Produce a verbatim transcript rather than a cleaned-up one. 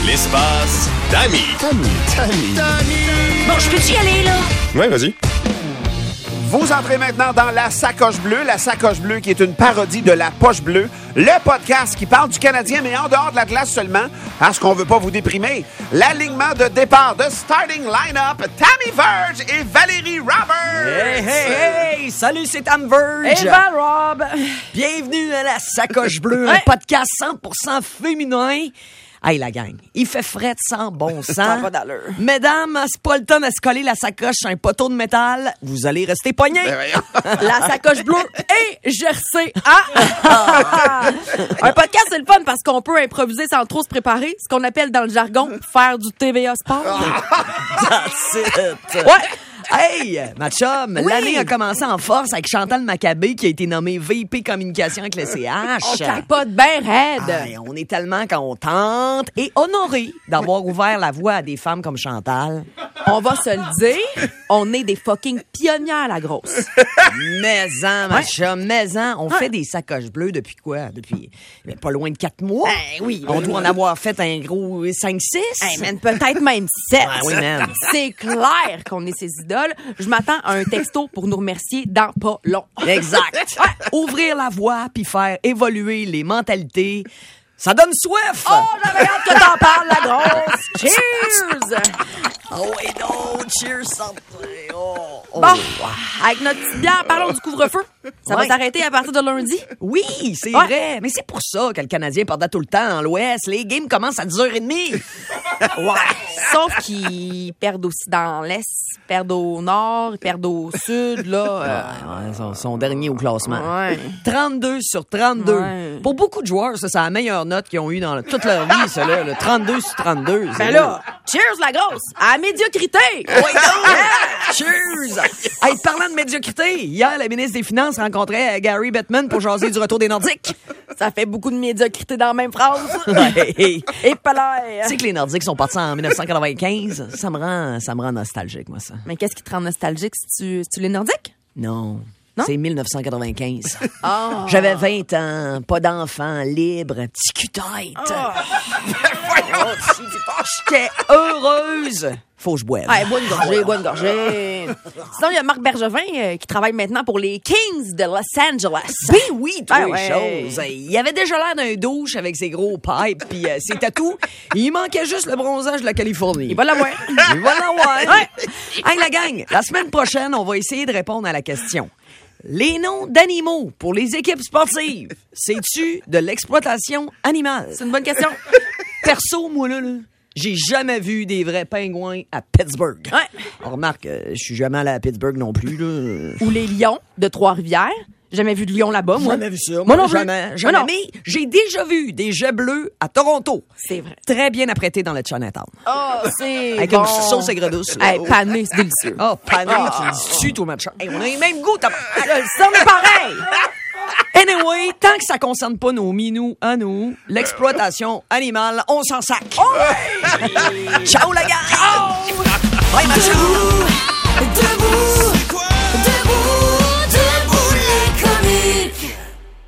l'espace Dami. Dami, Dami, Dami. Bon, je peux-tu y aller, là? Ouais, vas-y. Vous entrez maintenant dans La Sacoche Bleue. La Sacoche Bleue qui est une parodie de La Poche Bleue, le podcast qui parle du Canadien, mais en dehors de la glace seulement, parce qu'on veut pas vous déprimer. L'alignement de départ de starting line-up, Tammy Verge et Valérie Roberts. Hey, hey, hey! Salut, c'est Tam Verge! Hey, Val Rob! Bienvenue à La Sacoche Bleue, un podcast cent pour cent féminin. Hey, la gang, il fait fret sans bon sens. Ça a pas d'allure. Mesdames, c'est pas le temps de se coller la sacoche sur un poteau de métal. Vous allez rester pognés. La Sacoche Bleue et Jersey. Ah! Un podcast, c'est le fun parce qu'on peut improviser sans trop se préparer. Ce qu'on appelle dans le jargon faire du T V A Sport. That's it. Ouais. Hey, ma chum, Oui. l'année a commencé en force avec Chantal Maccabé qui a été nommée V P Communication avec le C H. On capote bien raide. Hey, on est tellement contente et honorée d'avoir ouvert la voie à des femmes comme Chantal. On va se le dire, on est des fucking pionnières, la grosse. Mais-en, ma Ouais. chum, mais-en. On Ouais. fait des sacoches bleues depuis quoi? Depuis ben, pas loin de quatre mois. Ben oui. On doit en avoir fait un gros cinq six. Hey, man, peut-être même sept. Ouais, oui, man. C'est clair qu'on est ses idoles. Je m'attends à un texto pour nous remercier dans pas long. Exact. Ouvrir la voie puis faire évoluer les mentalités. Ça donne soif! Oh, j'avais hâte que t'en parles, la grosse! Cheers! Oh, et non! Cheers, santé! Oh, oh. Bon, avec notre petite bière, parlons du couvre-feu. Ça Ouais. va s'arrêter à partir de lundi. Oui, c'est Ouais. vrai. Mais c'est pour ça que le Canadien perdait tout le temps dans l'Ouest. Les games commencent à dix heures trente. Ouais. Sauf qu'ils perdent aussi dans l'Est, ils perdent au Nord, ils perdent au Sud, là. euh, Ouais, son, son dernier au classement. Ouais. trente-deux sur trente-deux. Ouais. Pour beaucoup de joueurs, ça, c'est la meilleure note qu'ils ont eue dans toute leur vie, ça, là. Le trente-deux sur trente-deux. c'est Ben là, cheers, la grosse! À la médiocrité! Oui, donc! Cheers! Hey, parlant de médiocrité, hier, la ministre des Finances rencontrait Gary Bettman pour jaser du retour des Nordiques. Ça fait beaucoup de médiocrité dans la même phrase. Ouais. Et pas l'air. Tu sais que les Nordiques sont partis en dix-neuf cent quatre-vingt-quinze? Ça me rend, ça me rend nostalgique, moi, ça. Mais qu'est-ce qui te rend nostalgique si tu, si tu les Nordiques? Non. Non? C'est dix-neuf cent quatre-vingt-quinze. Ah. J'avais vingt ans, pas d'enfant, libre, petit cul-tête. J'étais heureuse. Faut que je boive. Ouais, bonne gorgée, bonne gorgée. Sinon, il y a Marc Bergevin euh, qui travaille maintenant pour les Kings de Los Angeles. Ben oui, toutes Ah les ouais. choses. Il avait déjà l'air d'un douche avec ses gros pipes puis euh, ses tatous. Il manquait juste le bronzage de la Californie. Il va l'avoir. Il va l'avoir. Ouais. Hey, la gang, la semaine prochaine, on va essayer de répondre à la question. Les noms d'animaux pour les équipes sportives, c'est-tu de l'exploitation animale? C'est une bonne question. Perso, moi, là, là, j'ai jamais vu des vrais pingouins à Pittsburgh. Ouais. On remarque, euh, je suis jamais allé à Pittsburgh non plus, là. Ou les lions de Trois-Rivières. Jamais vu de lion là-bas, moi. Jamais vu ça. Moi Moi, non plus. jamais. Jamais. Moi non. Mais j'ai déjà vu des jets bleus à Toronto. C'est vrai. Très bien apprêtés dans le Chinatown. Oh, c'est Avec bon. une sauce aigre douce. là. Hey, pané, c'est délicieux. Oh, pané, Ah. tu me dis-tu, toi, ma chum? Hey, on a les mêmes goûts, t'as... Je le sais, on est pareil. Anyway, tant que ça concerne pas nos minous à nous, l'exploitation animale, on s'en sac. Ciao, la gang! Bye, ma chum! Debout!